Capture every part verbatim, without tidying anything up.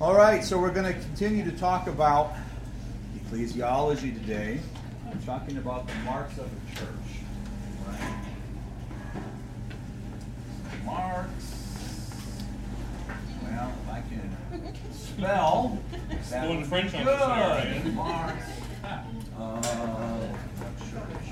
All right, so we're going to continue to talk about ecclesiology today. I'm talking about the marks of the church. Right? Marks. Well, if I can spell, that Doing would French be on good. this now, right? Marks. Uh, church.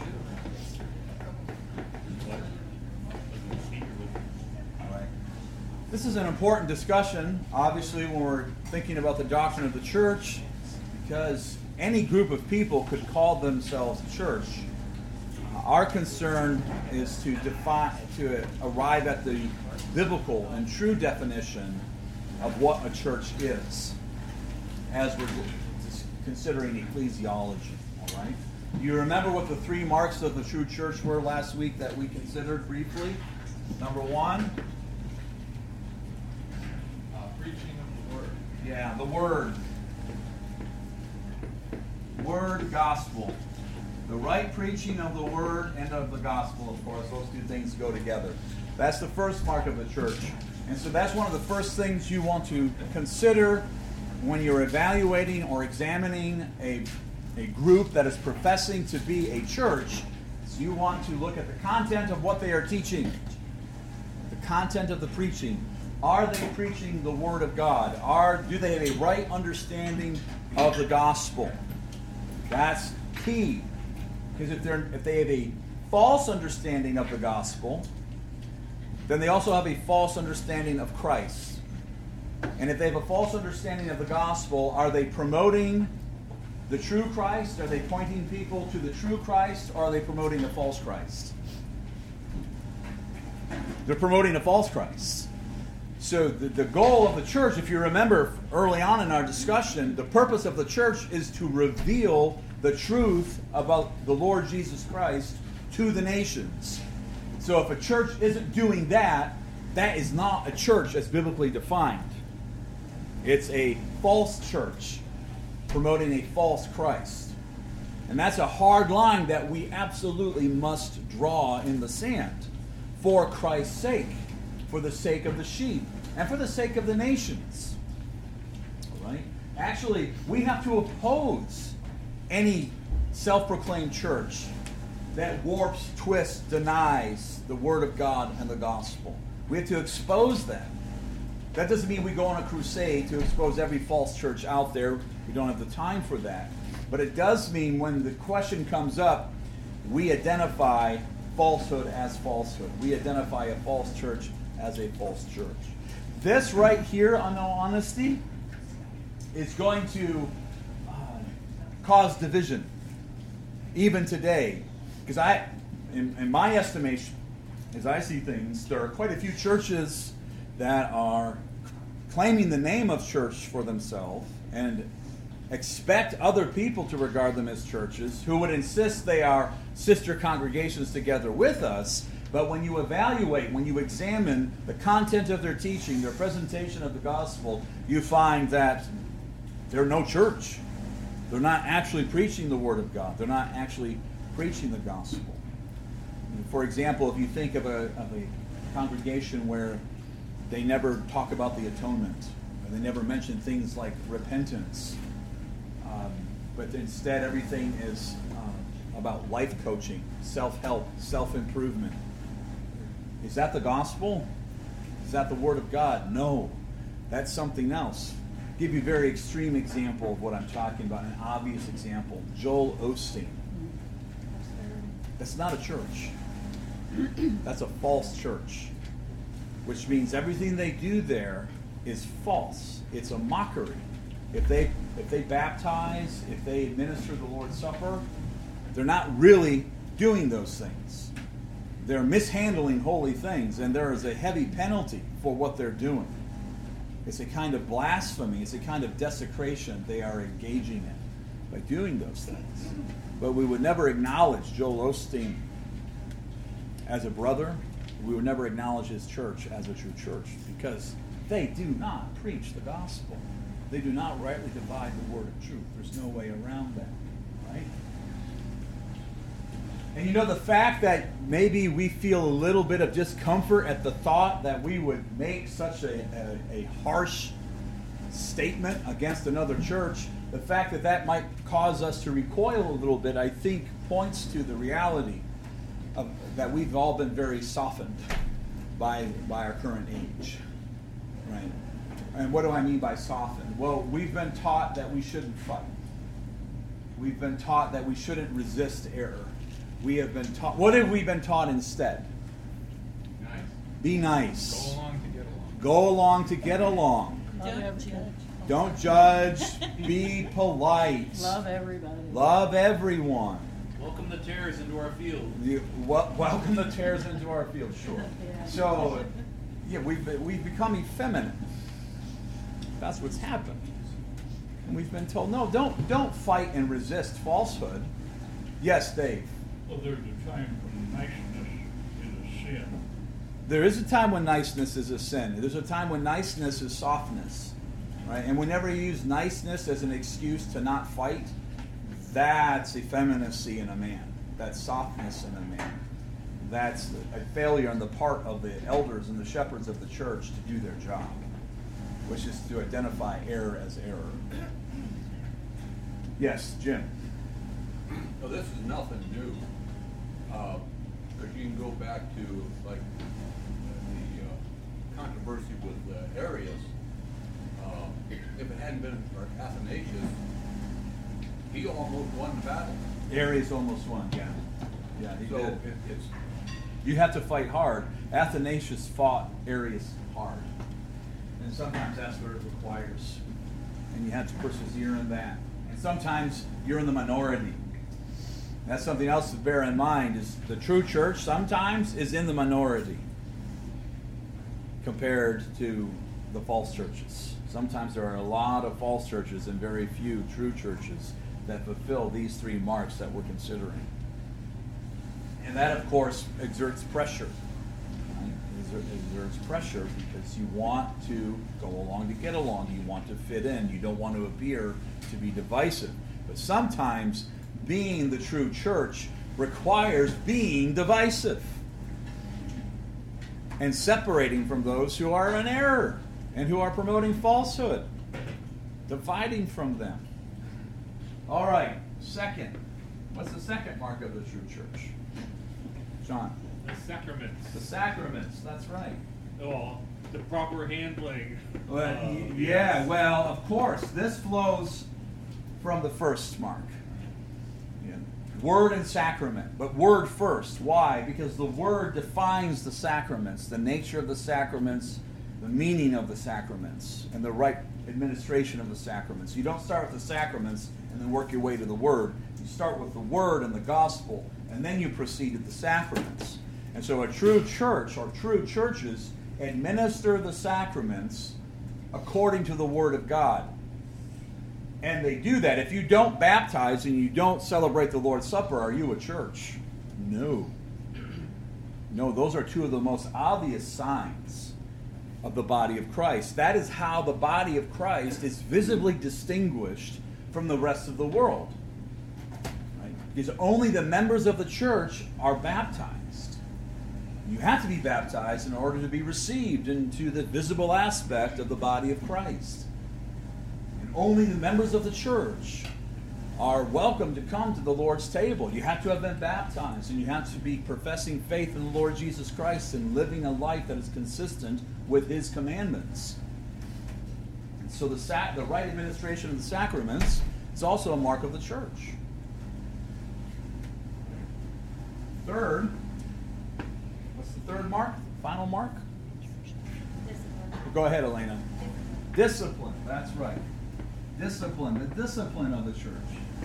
All right. This is an important discussion, obviously, when we're thinking about the doctrine of the church, because any group of people could call themselves a church. Uh, our concern is to define, to arrive at the biblical and true definition of what a church is, as we're considering ecclesiology. All right. Do you remember what the three marks of the true church were last week that we considered briefly? Number one. Preaching of the Word. Yeah, the Word. Word, gospel. The right preaching of the Word and of the gospel, of course. Those two things go together. That's the first mark of the church. And so that's one of the first things you want to consider when you're evaluating or examining a, a group that is professing to be a church. So you want to look at the content of what they are teaching. The content of the preaching. Are they preaching the Word of God? Are, do they have a right understanding of the gospel? That's key. Because if, they're, if they have a false understanding of the gospel, then they also have a false understanding of Christ. And if they have a false understanding of the gospel, are they promoting the true Christ? Are they pointing people to the true Christ? Or are they promoting a false Christ? They're promoting a false Christ. So the, the goal of the church, if you remember early on in our discussion, the purpose of the church is to reveal the truth about the Lord Jesus Christ to the nations. So if a church isn't doing that, that is not a church as biblically defined. It's a false church promoting a false Christ. And that's a hard line that we absolutely must draw in the sand for Christ's sake. For the sake of the sheep, and for the sake of the nations. All right? Actually, we have to oppose any self-proclaimed church that warps, twists, denies the Word of God and the gospel. We have to expose them. That doesn't mean we go on a crusade to expose every false church out there. We don't have the time for that. But it does mean when the question comes up, we identify falsehood as falsehood. We identify a false church as a false church. This right here, on all honesty, is going to uh, cause division, even today. Because I, in, in my estimation, as I see things, there are quite a few churches that are claiming the name of church for themselves and expect other people to regard them as churches, who would insist they are sister congregations together with us. But when you evaluate, when you examine the content of their teaching, their presentation of the gospel, you find that they're no church. They're not actually preaching the Word of God. They're not actually preaching the gospel. For example, if you think of a, of a congregation where they never talk about the atonement, or they never mention things like repentance, um, but instead everything is uh, about life coaching, self-help, self-improvement. Is that the gospel? Is that the Word of God? No. That's something else. I'll give you a very extreme example of what I'm talking about, an obvious example. Joel Osteen. That's not a church. That's a false church. Which means everything they do there is false. It's a mockery. If they if they baptize, if they administer the Lord's Supper, they're not really doing those things. They're mishandling holy things, and there is a heavy penalty for what they're doing. It's a kind of blasphemy. It's a kind of desecration they are engaging in by doing those things. But we would never acknowledge Joel Osteen as a brother. We would never acknowledge his church as a true church, because they do not preach the gospel. They do not rightly divide the word of truth. There's no way around that, right? And you know, the fact that maybe we feel a little bit of discomfort at the thought that we would make such a, a, a harsh statement against another church, the fact that that might cause us to recoil a little bit, I think, points to the reality of, that we've all been very softened by by our current age, right? And what do I mean by softened? Well, we've been taught that we shouldn't fight. We've been taught that we shouldn't resist error. We have been taught. What have we been taught instead? Nice. Be nice. Go along to get along. Go along to get along. Don't judge. Don't judge. Be polite. Love everybody. Love everyone. Welcome the tares into our field. You, wel- welcome the tares into our field, sure. Yeah. So, yeah, we've, be- we've become effeminate. That's what's happened. And we've been told, no, don't don't fight and resist falsehood. Yes, Dave. Well, there's a time when niceness is a sin. There is a time when niceness is a sin. There's a time when niceness is softness. Right? And whenever you use niceness as an excuse to not fight, that's effeminacy in a man. That's softness in a man. That's a failure on the part of the elders and the shepherds of the church to do their job, which is to identify error as error. Yes, Jim. No, this is nothing new. Because you can go back to like the uh, controversy with uh, Arius. Uh, if it hadn't been for Athanasius, he almost won the battle. Arius almost won, yeah. Yeah, he So did. it, it's You have to fight hard. Athanasius fought Arius hard. And sometimes that's what it requires. And you have to persevere in that. And sometimes you're in the minority. That's something else to bear in mind, is the true church sometimes is in the minority compared to the false churches. Sometimes there are a lot of false churches and very few true churches that fulfill these three marks that we're considering. And that, of course, exerts pressure. Right? It exerts pressure because you want to go along to get along. You want to fit in. You don't want to appear to be divisive. But sometimes being the true church requires being divisive and separating from those who are in error and who are promoting falsehood, dividing from them. All right, second. What's the second mark of the true church? John? The sacraments. The sacraments, that's right. Oh, the proper handling. Well, Uh, y- yeah, well, of course, this flows from the first mark. Yeah. Word and sacrament, but word first. Why? Because the word defines the sacraments, the nature of the sacraments, the meaning of the sacraments, and the right administration of the sacraments. You don't start with the sacraments and then work your way to the word. You start with the word and the gospel, and then you proceed to the sacraments. And so a true church, or true churches, administer the sacraments according to the word of God. And they do that. If you don't baptize and you don't celebrate the Lord's Supper, are you a church? No. No, those are two of the most obvious signs of the body of Christ. That is how the body of Christ is visibly distinguished from the rest of the world. Right? Because only the members of the church are baptized. You have to be baptized in order to be received into the visible aspect of the body of Christ. And only the members of the church are welcome to come to the Lord's table. You have to have been baptized, and you have to be professing faith in the Lord Jesus Christ and living a life that is consistent with His commandments. And so the, sac- the right administration of the sacraments is also a mark of the church. Third, what's the third mark? Final mark? Go ahead, Elena. Discipline, that's right. Discipline, the discipline of the church.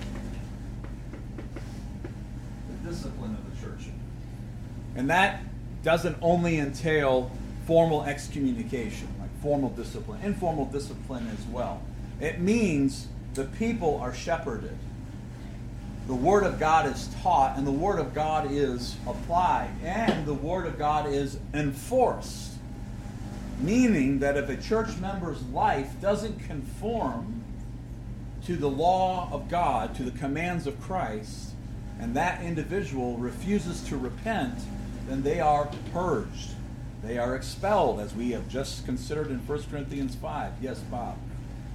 The discipline of the church. And that doesn't only entail formal excommunication, like formal discipline, informal discipline as well. It means the people are shepherded. The Word of God is taught, and the Word of God is applied, and the Word of God is enforced. Meaning that if a church member's life doesn't conform to the law of God, to the commands of Christ, and that individual refuses to repent, then they are purged. They are expelled, as we have just considered in First Corinthians five. Yes, Bob?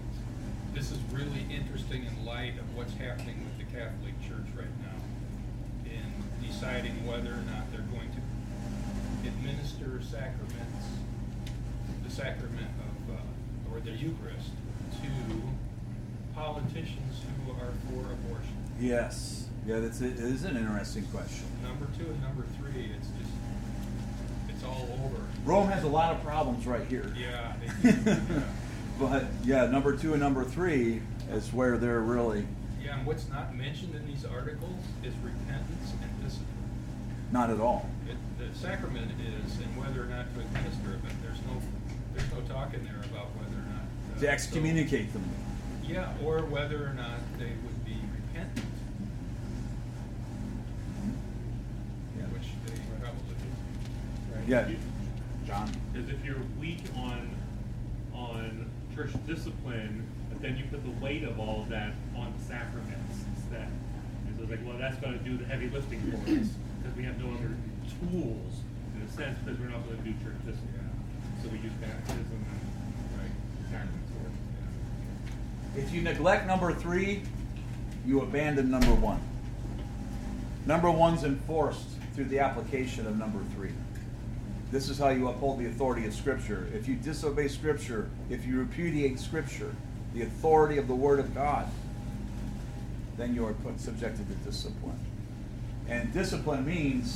this is really interesting in light of what's happening with the Catholic Church right now in deciding whether or not they're going to administer sacraments, the sacrament of, uh, or the Eucharist, to politicians who are for abortion. Yes. Yeah, that's it. It is an interesting question. Number two and number three, it's just, it's all over. Rome has a lot of problems right here. Yeah. They do, yeah. But yeah, number two and number three is where they're really Yeah, and what's not mentioned in these articles is repentance and discipline. not at all. It, the sacrament is, and whether or not to administer it, but there's no, there's no talk in there about whether or not uh, To excommunicate so, them. Yeah, or whether or not they would be repentant, Yeah. which they probably do. Right. Yeah. You- John. Is if you're weak on on church discipline, but then you put the weight of all of that on the sacraments instead. And so it's like, well, that's going to do the heavy lifting for us because we have no other tools in a sense because we're not going to do church discipline. So we use baptism and right sacraments. Or, yeah. If you neglect number three, you abandon number one. Number one's enforced through the application of number three. This is how you uphold the authority of Scripture. If you disobey Scripture, if you repudiate Scripture, the authority of the Word of God, then you are put subjected to discipline. And discipline means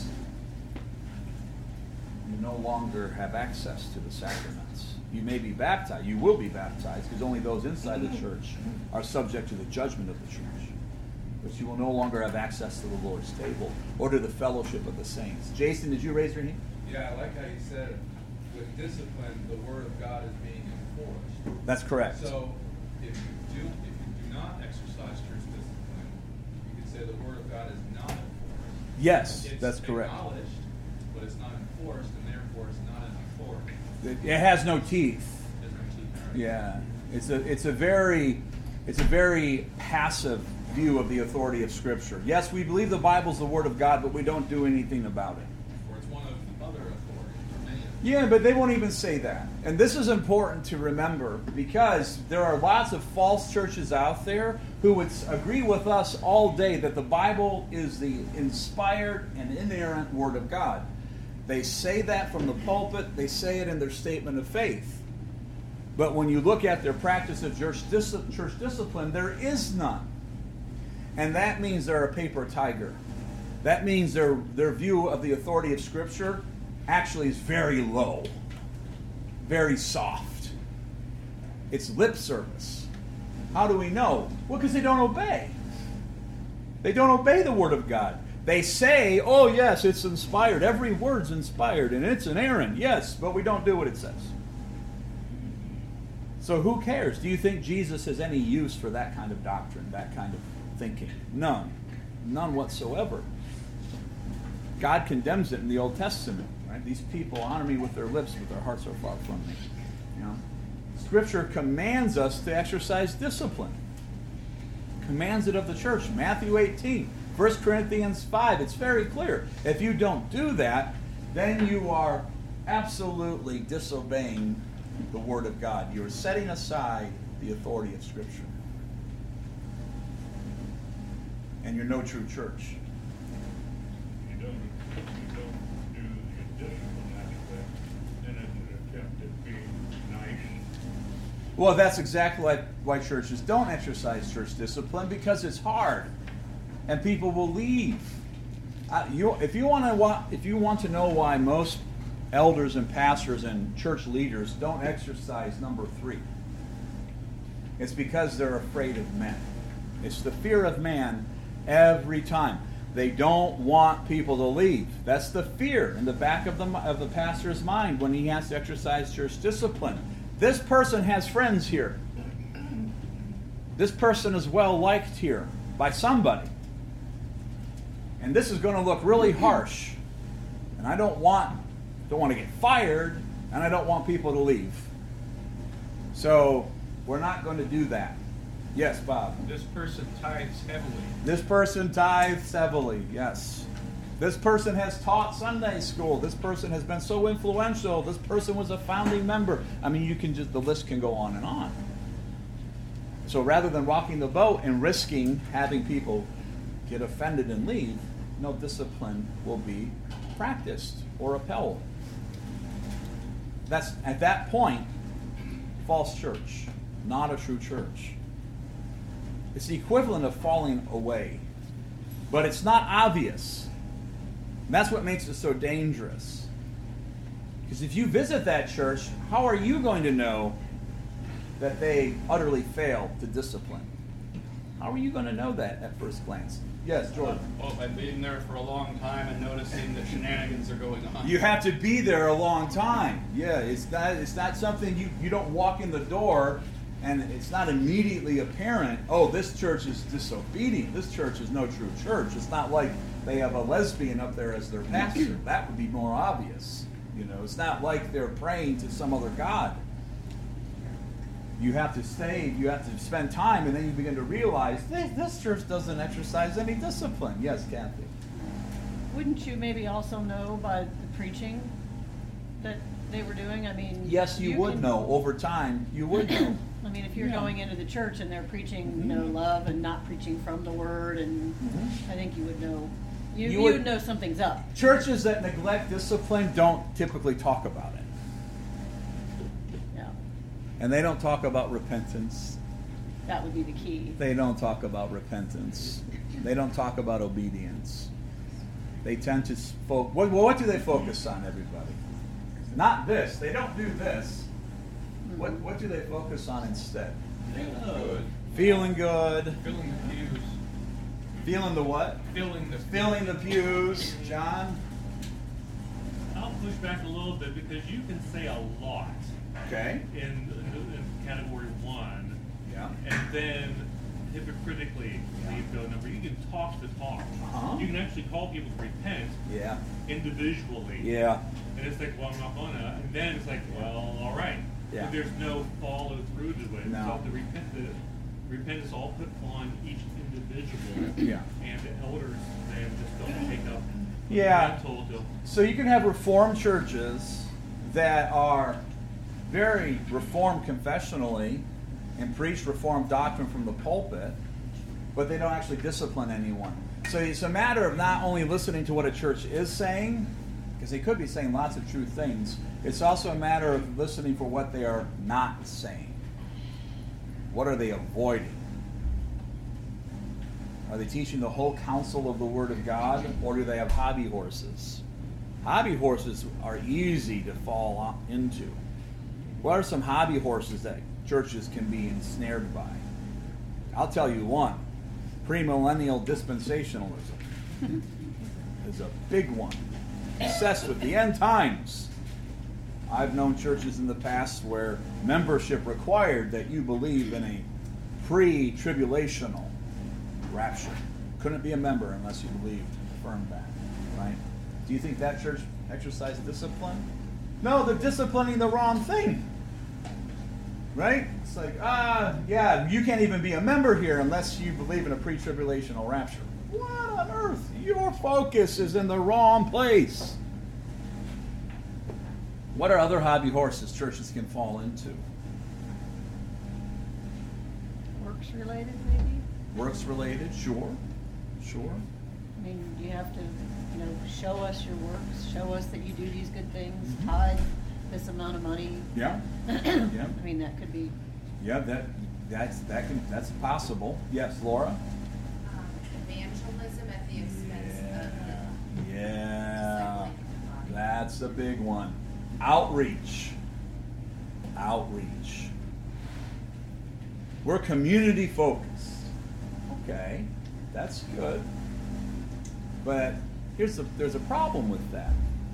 you no longer have access to the sacraments. You may be baptized. You will be baptized because only those inside the church are subject to the judgment of the church. But you will no longer have access to the Lord's table or to the fellowship of the saints. Jason, did you raise your hand? Yeah, I like how you said, with discipline, the word of God is being enforced. That's correct. So, if you do, if you do not exercise church discipline, you could say the word of God is not enforced. Yes, It's that's correct. acknowledged, but it's not enforced, and therefore it's not an authority. It, it has no teeth. There's no teeth, right? Yeah, it's a it's a very it's a very passive view of the authority of Scripture. Yes, we believe the Bible's the Word of God, but we don't do anything about it. Or it's one of other authorities, or many of them. Yeah, but they won't even say that. And this is important to remember because there are lots of false churches out there who would agree with us all day that the Bible is the inspired and inerrant Word of God. They say that from the pulpit. They say it in their statement of faith. But when you look at their practice of church, dis- church discipline, there is none. And that means they're a paper tiger. That means their, their view of the authority of Scripture actually is very low, very soft. It's lip service. How do we know? Well, because they don't obey. They don't obey the Word of God. They say, oh, yes, it's inspired. Every word's inspired, and it's inerrant. Yes, but we don't do what it says. So who cares? Do you think Jesus has any use for that kind of doctrine, that kind of thinking? None. None whatsoever. God condemns it in the Old Testament. Right? These people honor me with their lips, but their hearts are far from me. You know? Scripture commands us to exercise discipline. Commands it of the church. Matthew eighteen. First Corinthians five. It's very clear. If you don't do that, then you are absolutely disobeying the Word of God. You are setting aside the authority of Scripture. And you're no true church. You don't, you don't do the discipline aspect, then it's an attempt at being nice. Well, that's exactly like why churches don't exercise church discipline, because it's hard, and people will leave. Uh, you, if you want to, if you want to know why most elders and pastors and church leaders don't exercise number three, it's because they're afraid of men. It's the fear of man every time. They don't want people to leave. That's the fear in the back of the of the pastor's mind when he has to exercise church discipline. This person has friends here. This person is well liked here by somebody. And this is going to look really harsh. And I don't want don't want to get fired, and I don't want people to leave. So we're not going to do that. Yes, Bob. This person tithes heavily. This person tithes heavily, yes. This person has taught Sunday school. This person has been so influential. This person was a founding member. I mean, you can just, the list can go on and on. So rather than rocking the boat and risking having people get offended and leave, no discipline will be practiced or upheld. That's, at that point, false church, not a true church. It's the equivalent of falling away. But it's not obvious. And that's what makes it so dangerous. Because if you visit that church, how are you going to know that they utterly failed to discipline? How are you going to know that at first glance? Yes, Jordan. Well, by being there for a long time and noticing that shenanigans are going on. You have to be there a long time. Yeah, it's not, it's not something you, you don't walk in the door and it's not immediately apparent, oh, this church is disobedient. This church is no true church. It's not like they have a lesbian up there as their pastor. That would be more obvious. You know, it's not like they're praying to some other god. You have to stay, you have to spend time, and then you begin to realize this, this church doesn't exercise any discipline. Yes, Kathy? Wouldn't you maybe also know by the preaching that they were doing? I mean, yes, you, you would can, know. Over time, you would know. I mean, if you're Yeah. going into the church and they're preaching, Mm-hmm. you know, love and not preaching from the Word, and Mhm. I think you would know. You, You you would- would know something's up. Churches that neglect discipline don't typically talk about it. Yeah, And they don't talk about repentance. that would be the key. They don't talk about repentance. They don't talk about obedience. They tend to focus. What, what do they focus on, everybody? Not this. They don't do this. What, what do they focus on instead? Feeling good. Feeling good. Filling the pews. Feeling the what? Filling the Filling the pews. John? I'll push back a little bit because you can say a lot Okay. in, in category one, Yeah. and then hypocritically leave no number. You can talk the talk. Uh-huh. You can actually call people to repent Yeah. individually. Yeah. And it's like, well, I'm not gonna. And then it's like, well, all right. Yeah. But there's no follow through to it. No. So the repent, the repent is all put on each individual. Yeah. And the elders, they just don't take up. Yeah. Mental to, So you can have Reformed churches that are very Reformed confessionally and preach Reformed doctrine from the pulpit, but they don't actually discipline anyone. So it's a matter of not only listening to what a church is saying, because they could be saying lots of true things. It's also a matter of listening for what they are not saying. What are they avoiding? Are they teaching the whole counsel of the Word of God, or do they have hobby horses? Hobby horses are easy to fall into. What are some hobby horses that churches can be ensnared by? I'll tell you one. Premillennial dispensationalism is a big one. Obsessed with the end times. I've known churches in the past where membership required that you believe in a pre-tribulational rapture. Couldn't be a member unless you believed, affirmed that, right? Do you think that church exercised discipline? No, they're disciplining the wrong thing. Right? It's like, ah, yeah, you can't even be a member here unless you believe in a pre-tribulational rapture. What on earth? Your focus is in the wrong place. What are other hobby horses churches can fall into? Works related, maybe? Works related, sure. Sure. I mean, you have to, you know, show us your works, show us that you do these good things, Mhm. tithe this amount of money. Yeah. Yeah. I mean, that could be, Yeah, that that's that can that's possible. Yes, Laura? Um, evangelism at the expense of the Yeah. discipling. That's a big one. Outreach. Outreach. We're community focused. Okay, that's good. But here's a, there's a problem with that.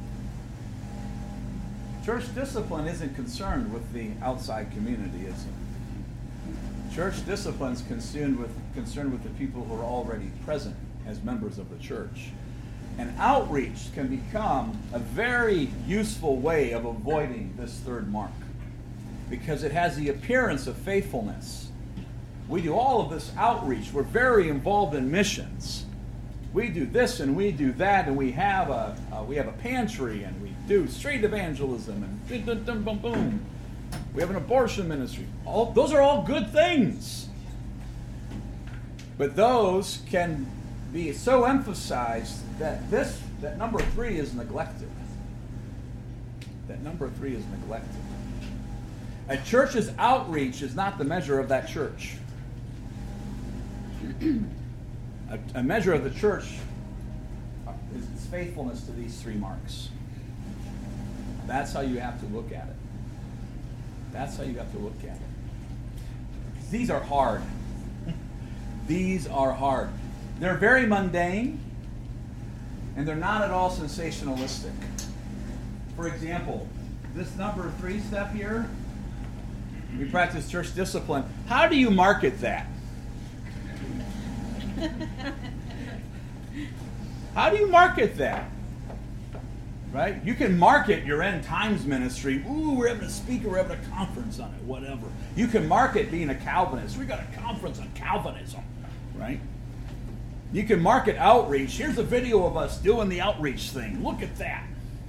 Church discipline isn't concerned with the outside community, is it? Church discipline is concerned with, concerned with the people who are already present as members of the church. And outreach can become a very useful way of avoiding this third mark because it has the appearance of faithfulness. We do all of this outreach. We're very involved in missions. We do this and we do that, and we have a uh, we have a pantry, and we do street evangelism, and boom, boom, boom. We have an abortion ministry. All those are all good things. But those can be so emphasized that this, that number three is neglected. That number three is neglected. A church's outreach is not the measure of that church. a, a measure of the church is its faithfulness to these three marks. That's how you have to look at it. That's how you have to look at it. These are hard. These are hard. They're very mundane, and they're not at all sensationalistic. For example, this number three step here, we practice church discipline. How do you market that? How do you market that? Right? You can market your end times ministry. Ooh, we're having a speaker, we're having a conference on it, whatever. You can market being a Calvinist. We got a conference on Calvinism, right? You can market outreach. Here's a video of us doing the outreach thing. Look at that.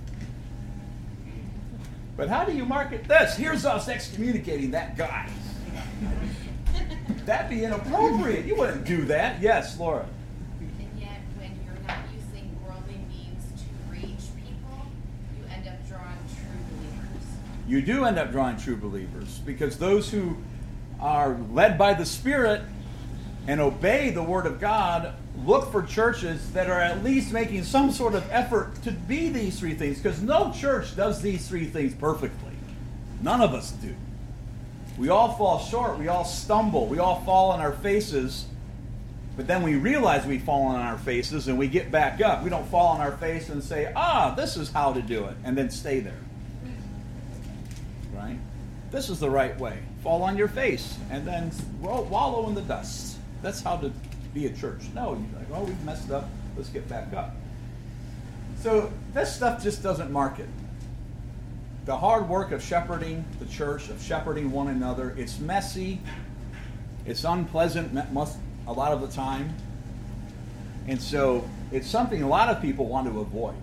But how do you market this? Here's us excommunicating that guy. That'd be inappropriate. You wouldn't do that. Yes, Laura. And yet, when you're not using worldly means to reach people, you end up drawing true believers. You do end up drawing true believers, because those who are led by the Spirit and obey the Word of God look for churches that are at least making some sort of effort to be these three things, because no church does these three things perfectly. None of us do. We all fall short. We all stumble. We all fall on our faces. But then we realize we've fallen on our faces and we get back up. We don't fall on our face and say, ah, this is how to do it, and then stay there. Right? This is the right way. Fall on your face and then wallow in the dust. That's how to be a church. No, you're like, oh, we've messed up. Let's get back up. So this stuff just doesn't mark it. The hard work of shepherding the church, of shepherding one another, it's messy. It's unpleasant most, a lot of the time. And so it's something a lot of people want to avoid.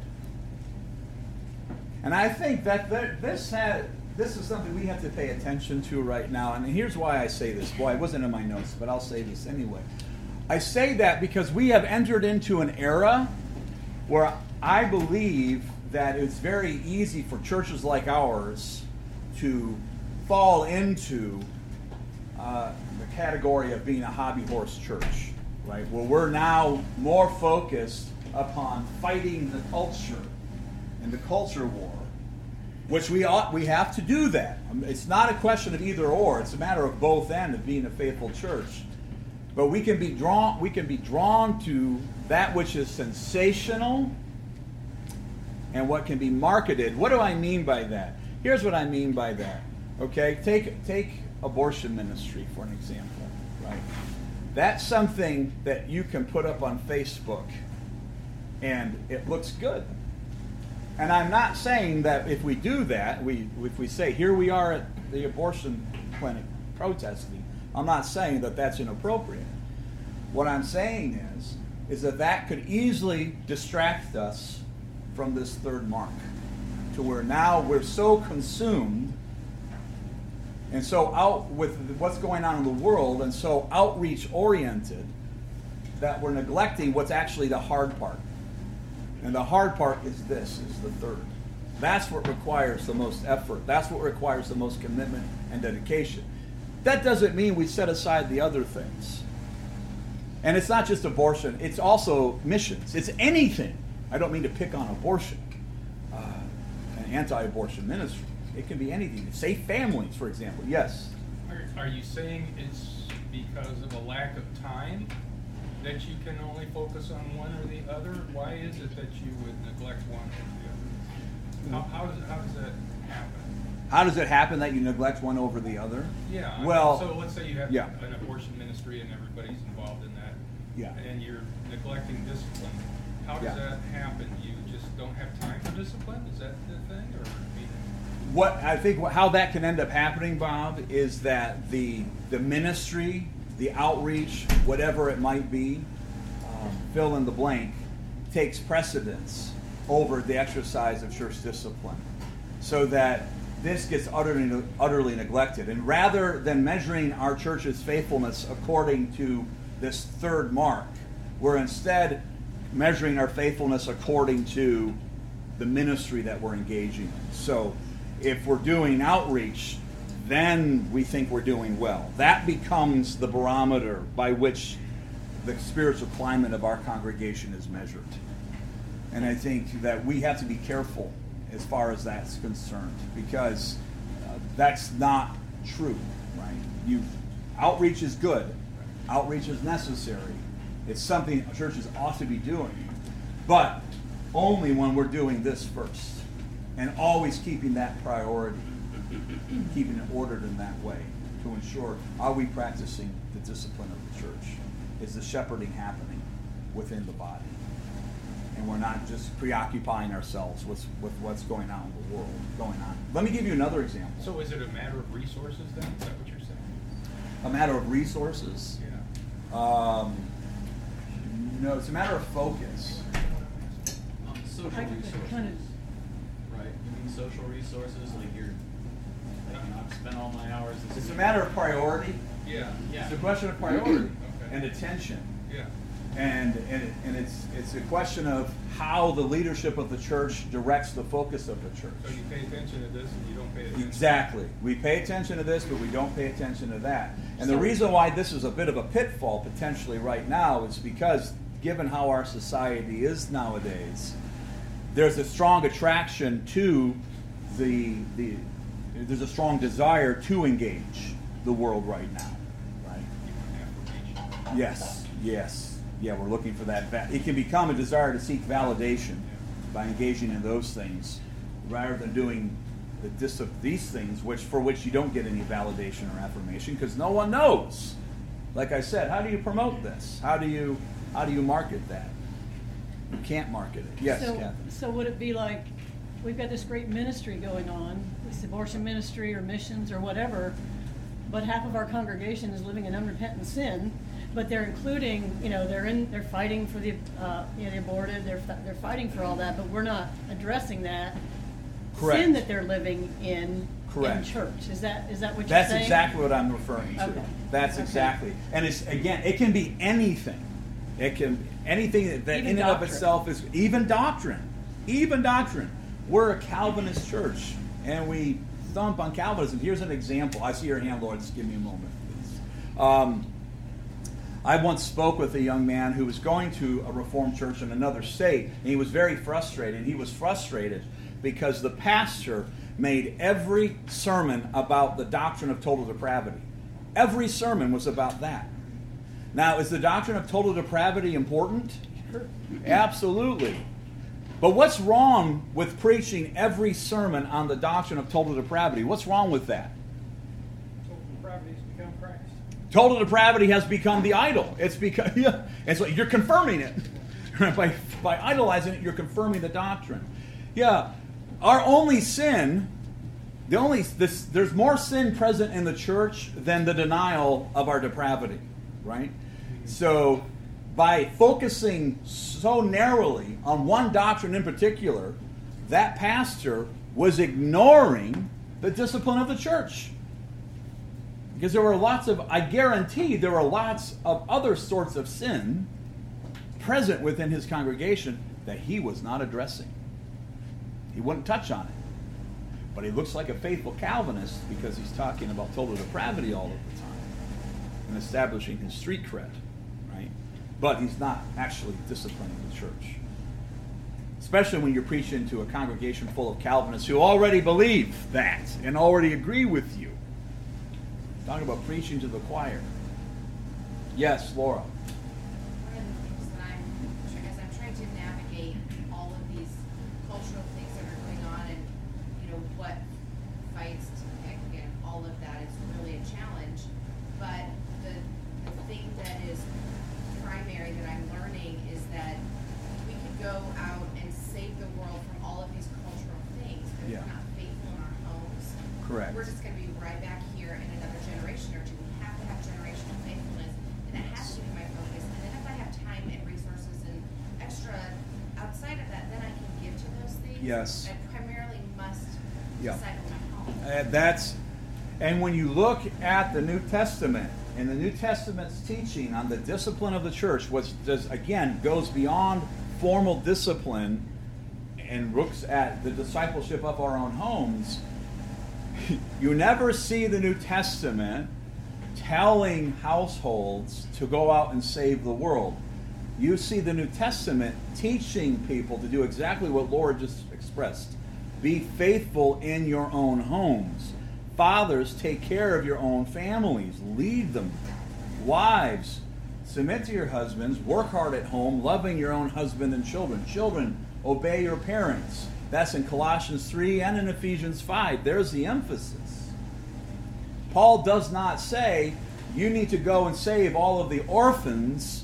And I think that this had, this is something we have to pay attention to right now. And here's why I say this. Boy, it wasn't in my notes, but I'll say this anyway. I say that because we have entered into an era where I believe that it's very easy for churches like ours to fall into uh, the category of being a hobby horse church, right? Well, we're now more focused upon fighting the culture and the culture war, which we ought, we have to do that. It's not a question of either or. It's a matter of both ends of being a faithful church. But we can be drawn, we can be drawn to that which is sensational and what can be marketed. What do I mean by that? Here's what I mean by that. Okay, take take abortion ministry for an example, right? That's something that you can put up on Facebook and it looks good. And I'm not saying that if we do that, we if we say, here we are at the abortion clinic protesting, I'm not saying that that's inappropriate. What I'm saying is, is that that could easily distract us from this third mark, to where now we're so consumed and so out with what's going on in the world and so outreach oriented that we're neglecting what's actually the hard part. And the hard part is this, is the third. That's what requires the most effort. That's what requires the most commitment and dedication. That doesn't mean we set aside the other things. And it's not just abortion, it's also missions. It's anything. I don't mean to pick on abortion, uh, an anti-abortion ministry. It can be anything. Safe families, for example. Yes? Are, are you saying it's because of a lack of time that you can only focus on one or the other? Why is it that you would neglect one or the other? How, how, does, how does that happen? How does it happen that you neglect one over the other? Yeah. I Well, mean, so let's say you have yeah. an abortion ministry and everybody's involved in that. Yeah. And you're neglecting discipline. How does Yeah. that happen? You just don't have time for discipline? Is that the thing? Or I mean, What I think what, how that can end up happening, Bob, is that the the ministry, the outreach, whatever it might be, um, fill in the blank, takes precedence over the exercise of church discipline, so that this gets utterly utterly neglected. And rather than measuring our church's faithfulness according to this third mark. We're instead measuring our faithfulness according to the ministry that we're engaging in. So if we're doing outreach, then we think we're doing well. That becomes the barometer by which the spiritual climate of our congregation is measured. And I think that we have to be careful as far as that's concerned, because uh, that's not true, right? You, outreach is good. Outreach is necessary. It's something churches ought to be doing. But only when we're doing this first. And always keeping that priority. Keeping it ordered in that way to ensure, are we practicing the discipline of the church? Is the shepherding happening within the body? And we're not just preoccupying ourselves with, with what's going on in the world, going on. Let me give you another example. So is it a matter of resources then? Is that what you're saying? A matter of resources? Yeah. Um, no, it's a matter of focus. Um, social I- resources, kind of- right? You mean social resources, like you're, like, you know, I've spent all my hours. this It's a week- matter of priority. Yeah. Yeah. It's a question of priority Okay. and attention. Yeah. And, and, and it's, it's a question of how the leadership of the church directs the focus of the church. So you pay attention to this and you don't pay attention. Exactly. We pay attention to this, but we don't pay attention to that. And the So- reason why this is a bit of a pitfall potentially right now is because, given how our society is nowadays, there's a strong attraction to the, the there's a strong desire to engage the world right now. Right? Yes, yes. Yeah, we're looking for that. Va- it can become a desire to seek validation by engaging in those things rather than doing the dis- of these things which for which you don't get any validation or affirmation because no one knows. Like I said, how do you promote this? How do you how do you market that? You can't market it. Yes, So, Kathy. so would it be like, we've got this great ministry going on, this abortion ministry or missions or whatever, but half of our congregation is living in unrepentant sin, but they're including, you know, they're in, they're fighting for the, uh, you know, the aborted, they're, fi- they're fighting for all that, but we're not addressing that Correct. sin that they're living in, in Correct. church. Is that, is that what you're That's saying? exactly what I'm referring to. Okay. That's Okay. exactly. And it's again, it can be anything. It can anything that, that Even in and of doctrine. itself is even doctrine. Even doctrine. We're a Calvinist church, and we thump on Calvinism. Here's an example. I see your hand, Lord. Just give me a moment, please. Um, I once spoke with a young man who was going to a Reformed church in another state, and he was very frustrated. He was frustrated because the pastor made every sermon about the doctrine of total depravity. Every sermon was about that. Now, is the doctrine of total depravity important? Absolutely. But what's wrong with preaching every sermon on the doctrine of total depravity? What's wrong with that? Total depravity has become Christ. Total depravity has become the idol. It's because yeah, and so you're confirming it. by by idolizing it, you're confirming the doctrine. Yeah, our only sin, the only this, there's more sin present in the church than the denial of our depravity, right? So by focusing so narrowly on one doctrine in particular, that pastor was ignoring the discipline of the church. Because there were lots of, I guarantee there were lots of other sorts of sin present within his congregation that he was not addressing. He wouldn't touch on it. But he looks like a faithful Calvinist because he's talking about total depravity all of the time and establishing his street cred, right? But he's not actually disciplining the church. Especially when you're preaching to a congregation full of Calvinists who already believe that and already agree with you. Talking about preaching to the choir. Yes, Laura. One of the things that I'm, as I'm trying to navigate all of these cultural things that are going on and, you know, what fights, again, all of that is really a challenge. But the, the thing that is primary that I'm learning is that we could go out and save the world from all of these cultural things, but if Yeah. we're not faithful in our homes, Correct. we're just going to be right back here in another generation or two. We have to have generational faithfulness, and that has to be my focus. And then if I have time and resources and extra outside of that, then I can give to those things. Yes. I primarily must Yeah. decide with my home. Uh, that's, and when you look at the New Testament, in the New Testament's teaching on the discipline of the church, which does, again, goes beyond formal discipline and looks at the discipleship of our own homes, you never see the New Testament telling households to go out and save the world. You see the New Testament teaching people to do exactly what Laura just expressed. Be faithful in your own homes. Fathers, take care of your own families. Lead them. Wives, submit to your husbands. Work hard at home, loving your own husband and children. Children, obey your parents. That's in Colossians three and in Ephesians five. There's the emphasis. Paul does not say you need to go and save all of the orphans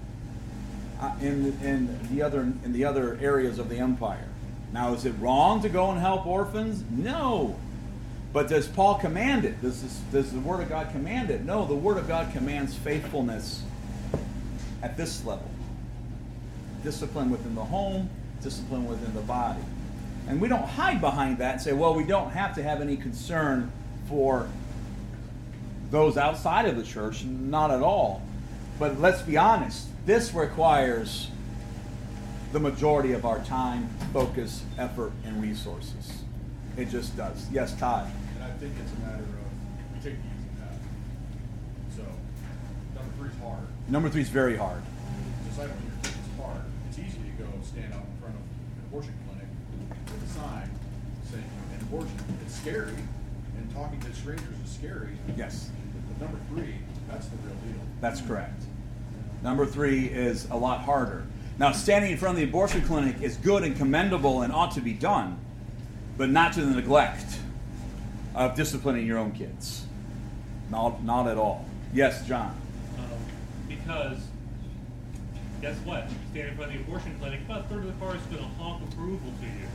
uh, in, in, the other, in the other areas of the empire. Now, is it wrong to go and help orphans? No. But does Paul command it? Does, this, does the Word of God command it? No, the Word of God commands faithfulness at this level. Discipline within the home, discipline within the body. And we don't hide behind that and say, well, we don't have to have any concern for those outside of the church. Not at all. But let's be honest, this requires the majority of our time, focus, effort, and resources. It just does. Yes, Todd? And I think it's a matter of, we take the easy path. So, number three is hard. Number three is very hard. Discipling your kids is hard. It's easy to go stand out in front of an abortion clinic with a sign saying an abortion. It's scary, and talking to strangers is scary. Yes. But number three, that's the real deal. That's correct. Number three is a lot harder. Now, standing in front of the abortion clinic is good and commendable and ought to be done, but not to the neglect of disciplining your own kids. Not, not at all. Yes, John? Um, because, guess what? You stand in front of the abortion clinic, about a third of the car is going to honk approval to you.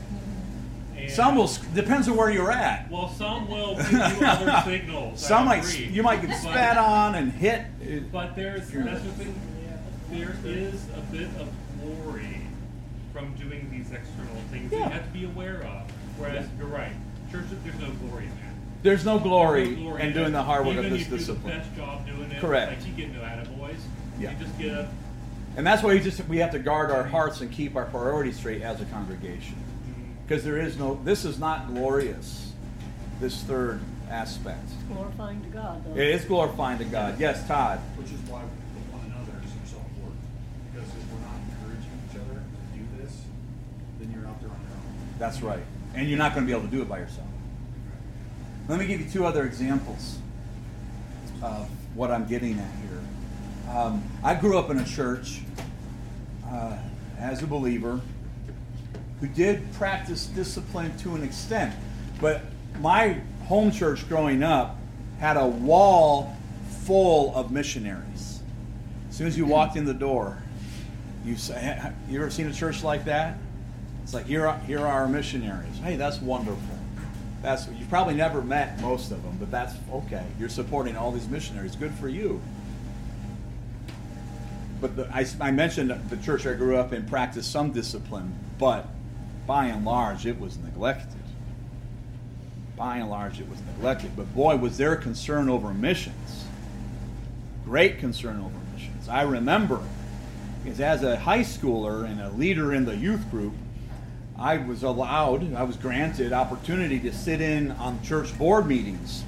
And Some will, depends on where you're at. Well, some will give you other signals. Some I might, agree. you might get But- spat on and hit. But there's, that's the thing, there is a bit of glory from doing these external things that Yeah. you have to be aware of. Whereas, you're right, church, there's no glory in that. There's no glory, There's no glory in in doing it. the hard work Even of this if you discipline. do the best job doing it, Correct. like you get no attaboys. Yeah. You just get a, And that's why we just we have to guard our hearts and keep our priorities straight as a congregation. Because there is no, this is not glorious, this third aspect. It's glorifying to God, though. It is glorifying to God. Yes, Todd. Which is why the one another is so important. Because if we're not encouraging each other to do this, then you're out there on your own. That's right. And you're not going to be able to do it by yourself. Let me give you two other examples of what I'm getting at here. Um, I grew up in a church uh, as a believer who did practice discipline to an extent. But my home church growing up had a wall full of missionaries. As soon as you walked in the door, you say, you ever seen a church like that? It's like, here are, here are our missionaries. Hey, that's wonderful. That's, you've probably never met most of them, but that's okay. You're supporting all these missionaries. Good for you. But the, I, I mentioned the church I grew up in practiced some discipline, but by and large, it was neglected. By and large, it was neglected. But boy, was there concern over missions. Great concern over missions. I remember, because as a high schooler and a leader in the youth group, I was allowed, I was granted opportunity to sit in on church board meetings.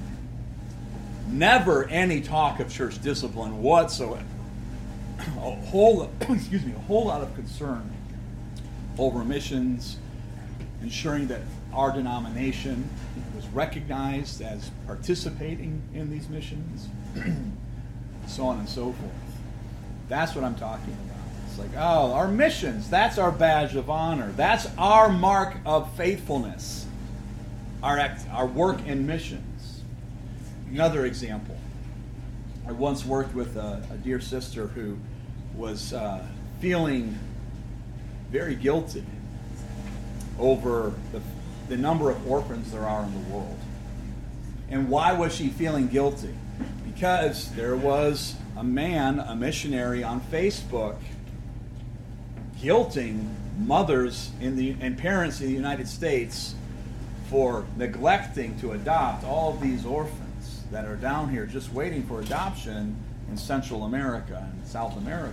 Never any talk of church discipline whatsoever. A whole, excuse me, a whole lot of concern over missions, ensuring that our denomination was recognized as participating in these missions, so on and so forth. That's what I'm talking about. It's like, oh, our missions, that's our badge of honor. That's our mark of faithfulness, our, act, our work in missions. Another example. I once worked with a, a dear sister who was uh, feeling very guilty over the, the number of orphans there are in the world. And why was she feeling guilty? Because there was a man, a missionary on Facebook, guilting mothers in the and parents in the United States for neglecting to adopt all of these orphans. that are down here just waiting for adoption in Central America and South America.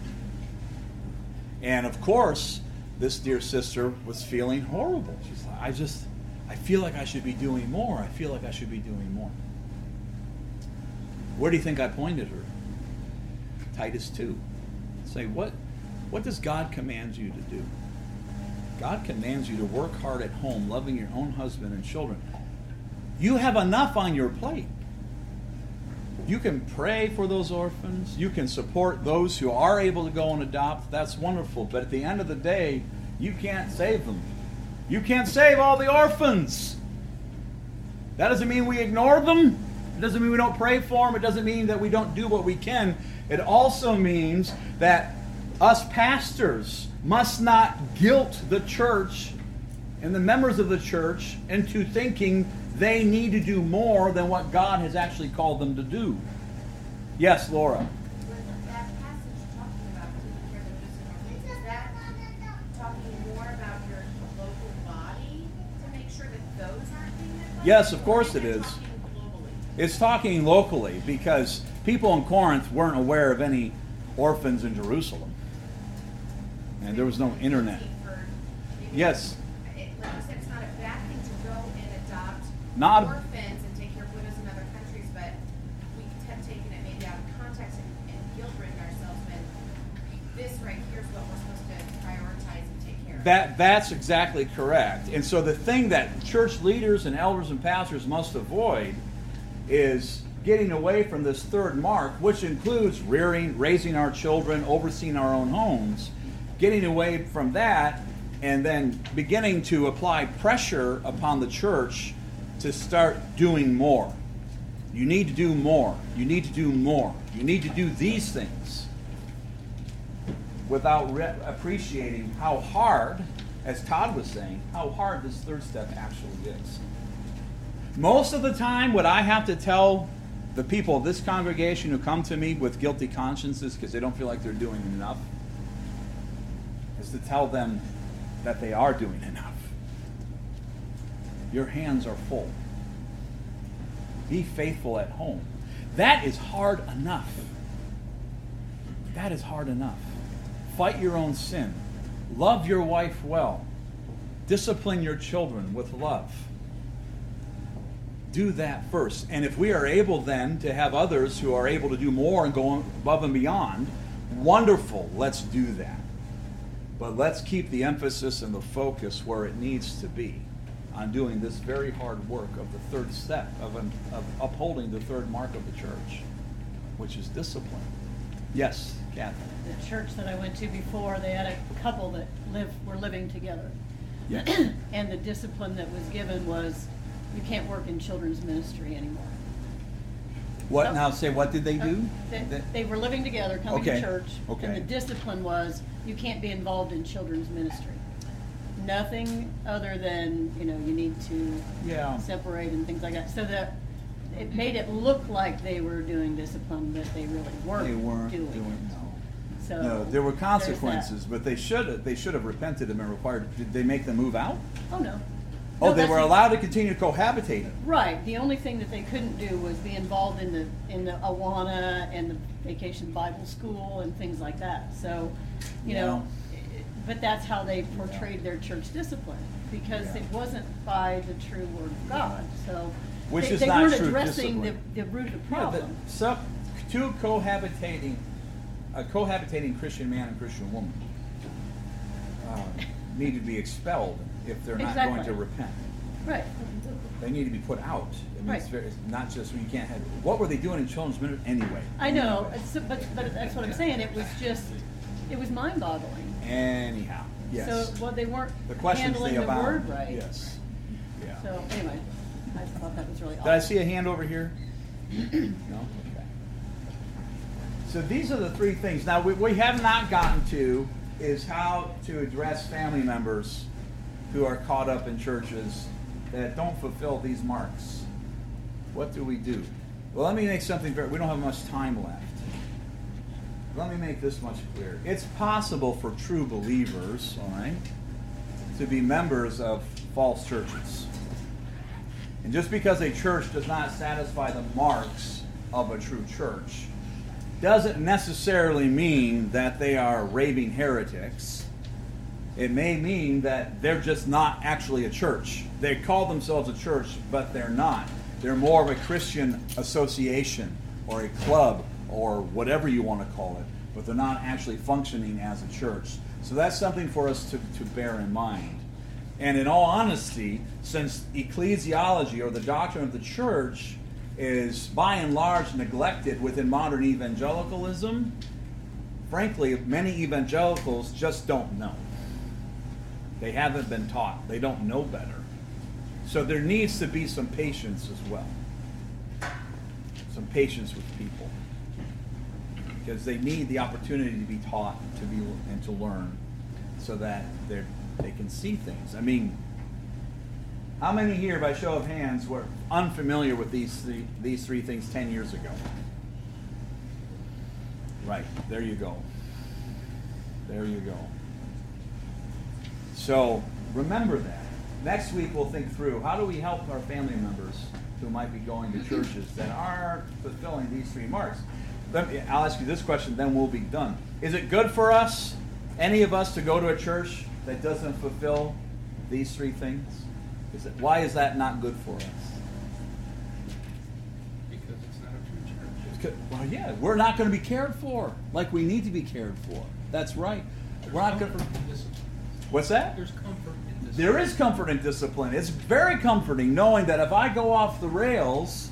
And of course, this dear sister was feeling horrible. She's like, I just, I feel like I should be doing more. I feel like I should be doing more. Where do you think I pointed her? Titus two. Say, what, what does God command you to do? God commands you to work hard at home, loving your own husband and children. You have enough on your plate. You can pray for those orphans. You can support those who are able to go and adopt. That's wonderful. But at the end of the day, you can't save them. You can't save all the orphans. That doesn't mean we ignore them. It doesn't mean we don't pray for them. It doesn't mean that we don't do what we can. It also means that us pastors must not guilt the church and the members of the church into thinking they need to do more than what God has actually called them to do. Yes, Laura. Was that passage talking about taking care of the visitor? Is that talking more about your local body to make sure that those aren't being neglected? Yes, of course Or it is is. talking globally? It's talking locally because people in Corinth weren't aware of any orphans in Jerusalem. And there was no internet. For maybe- Yes. It, like you said, it's not a bad thing to go and adopt Not- orphans and take care of widows in other countries, but we have taken it maybe out of context and, and guilt-ridden ourselves when this right here is what we're supposed to prioritize and take care of. That that's exactly correct. And so the thing that church leaders and elders and pastors must avoid is getting away from this third mark, which includes rearing, raising our children, overseeing our own homes, getting away from that and then beginning to apply pressure upon the church to start doing more. You need to do more. You need to do more. You need to do these things without re- appreciating how hard, as Todd was saying, how hard this third step actually is. Most of the time, what I have to tell the people of this congregation who come to me with guilty consciences because they don't feel like they're doing enough is to tell them that they are doing enough. Your hands are full. Be faithful at home. That is hard enough. That is hard enough. Fight your own sin. Love your wife well. Discipline your children with love. Do that first. And if we are able then to have others who are able to do more and go above and beyond, wonderful, let's do that. But let's keep the emphasis and the focus where it needs to be on doing this very hard work of the third step, of, an, of upholding the third mark of the church, which is discipline. Yes, Kathy. The church that I went to before, they had a couple that live were living together. Yes. And the discipline that was given was, you can't work in children's ministry anymore. What So- now? Say what did they do? They, That- they were living together, coming Okay, to church. okay. And the discipline was, you can't be involved in children's ministry. Nothing other than, you know, you need to Yeah. separate and things like that. So that it made it look like they were doing discipline, but they really weren't They weren't doing. doing no. So No, there were there's that. consequences, but they should have, they should have repented and been required. Did they make them move out? Oh, no. Oh, No, they that's were the- allowed to continue cohabitating. Right. The only thing that they couldn't do was be involved in the in the Awana and the Vacation Bible School and things like that. So, you Yeah. know, but that's how they portrayed their church discipline, because Yeah. it wasn't by the true Word of God. So, Which they, is they not weren't true addressing the, discipline. the root of the Yeah, problem. the, so, two cohabitating, a cohabitating Christian man and Christian woman uh, need to be expelled if they're not going to Exactly. repent. Right. They need to be put out. I mean, it's Right. very, it's not just you can't have. What were they doing in children's ministry anyway? I know, Anyway. it's, but but that's what I'm saying. It was just, it was mind-boggling. Anyhow, yes. So, well, they weren't the questions handling they the abound. word right. Yes. Yeah. So anyway, I thought that was really Did I awesome. see a hand over here? No? Okay. So these are the three things. Now, we, we have not gotten to is how to address family members who are caught up in churches that don't fulfill these marks. What do we do? Well, let me make something very, we don't have much time left. Let me make this much clearer. It's possible for true believers, all right, to be members of false churches. And just because a church does not satisfy the marks of a true church doesn't necessarily mean that they are raving heretics. It may mean that they're just not actually a church. They call themselves a church, but they're not. They're more of a Christian association or a club or whatever you want to call it, but they're not actually functioning as a church. So that's something for us to, to bear in mind. And in all honesty, since ecclesiology or the doctrine of the church is by and large neglected within modern evangelicalism, frankly, many evangelicals just don't know. They haven't been taught. They don't know better. So there needs to be some patience as well. Some patience with people. Because they need the opportunity to be taught to be and to learn so that they're they can see things. I mean, how many here, by show of hands, were unfamiliar with these three, these three things ten years ago? Right, there you go. There you go. So, remember that. Next week we'll think through, how do we help our family members who might be going to churches that aren't fulfilling these three marks? Let me, I'll ask you this question, then we'll be done. Is it good for us, any of us, to go to a church that doesn't fulfill these three things? Is it, why is that not good for us? Because it's not a true church. It's, well, yeah, we're not going to be cared for like we need to be cared for. That's right. There's We're not comfort going. in discipline. What's that? There's comfort in discipline. There is comfort in discipline. It's very comforting knowing that if I go off the rails,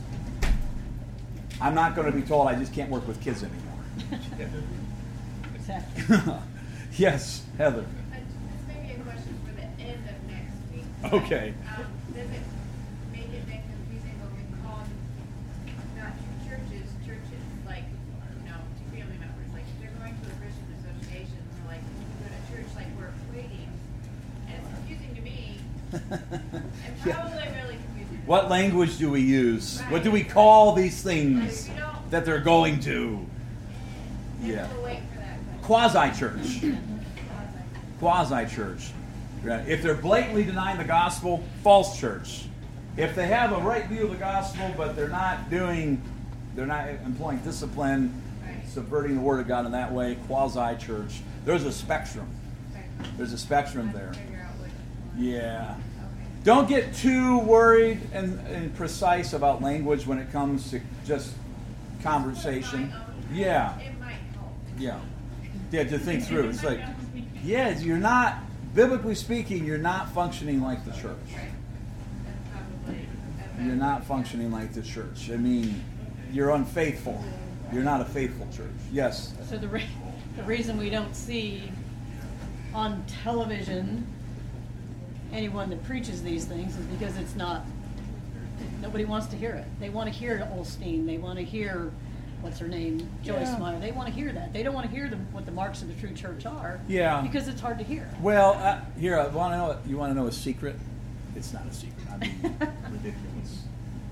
I'm not going to be told I just can't work with kids anymore. Exactly. Yes, Heather. Uh, This may be a question for the end of next week. Okay. Um, does it make it then confusing when we call not true churches, churches like, you know, to family members, like if they're going to a Christian association, we're like, we go to church, like we're equating, and it's confusing to me, and Yeah. probably really confusing. to What them. language do we use? What do we Right. call these Like, things if you don't- that they're going to? Maybe Yeah. we'll wait for that question. Quasi-church. Quasi-church. Right. If they're blatantly denying the gospel, false church. If they have a right view of the gospel, but they're not doing, they're not employing discipline, Right. subverting the word of God in that way, quasi-church. There's a spectrum. Okay. There's a spectrum Have to there. figure out which one. Yeah. Okay. Don't get too worried and, and precise about language when it comes to just conversation. My own- Yeah. It might help. Yeah. Yeah, to think through. It's like, yeah, you're not, biblically speaking, you're not functioning like the church. Right. That's probably a better You're not way. functioning like the church. I mean, you're unfaithful. You're not a faithful church. Yes. So the, re- the reason we don't see on television anyone that preaches these things is because it's not, nobody wants to hear it. They want to hear Olstein. They want to hear, what's her name, Joyce Yeah. Meyer. They want to hear that. They don't want to hear the, what the marks of the true church are. Yeah. Because it's hard to hear. Well, uh, here, I want to know. You want to know a secret? It's not a secret. I mean, ridiculous.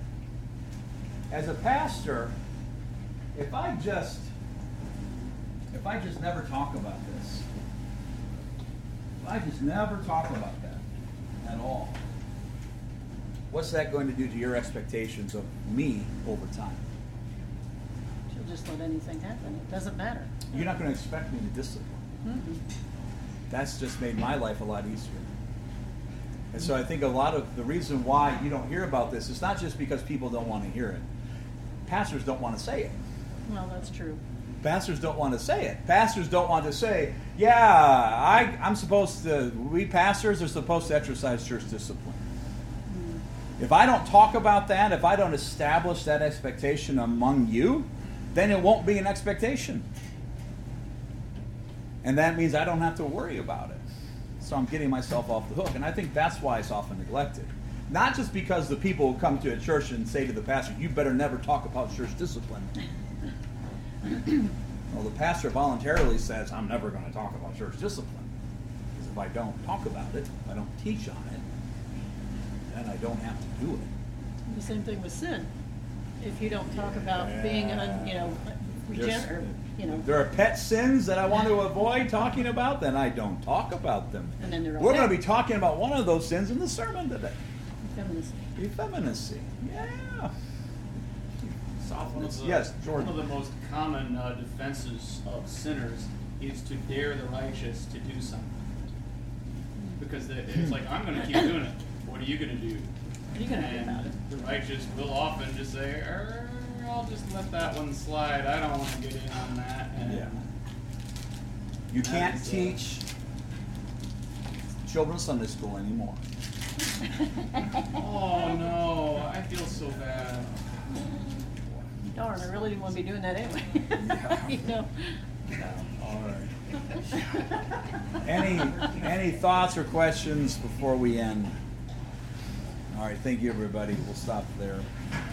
As a pastor, if I just, if I just never talk about this, if I just never talk about that at all, what's that going to do to your expectations of me over time? She'll just let anything happen. It doesn't matter. You're not going to expect me to discipline. Mm-mm. That's just made my life a lot easier. And so I think a lot of the reason why you don't hear about this is not just because people don't want to hear it. Pastors don't want to say it. Well, that's true. Pastors don't want to say it. Pastors don't want to say, yeah, I, I'm supposed to, we pastors are supposed to exercise church discipline. Mm. If I don't talk about that, if I don't establish that expectation among you, then it won't be an expectation. And that means I don't have to worry about it. So I'm getting myself off the hook. And I think that's why it's often neglected. Not just because the people who come to a church and say to the pastor, you better never talk about church discipline. Well, the pastor voluntarily says, I'm never going to talk about church discipline. Because if I don't talk about it, if I don't teach on it, then I don't have to do it. The same thing with sin. If you don't talk about being, un, you know, There's- regen- or, you know, If there are pet sins that I want to avoid talking about, then I don't talk about them. And then there are We're going to pet- be talking about one of those sins in the sermon today. Feminist. Effeminacy. Yeah. One of the, Yes, Jordan. One of the most common uh, defenses of sinners is to dare the righteous to do something. Because they, it's like, I'm going to keep doing it. What are you going to do? What are you gonna do And about it? the righteous will often just say, er, I'll just let that one slide. I don't want to get in on that. And Yeah. You that can't is, uh, teach children Sunday school anymore. Oh no, I feel so bad. Darn, I really didn't want to be doing that anyway. Yeah. You know. All right. Any any thoughts or questions before we end? All right, thank you, everybody. We'll stop there.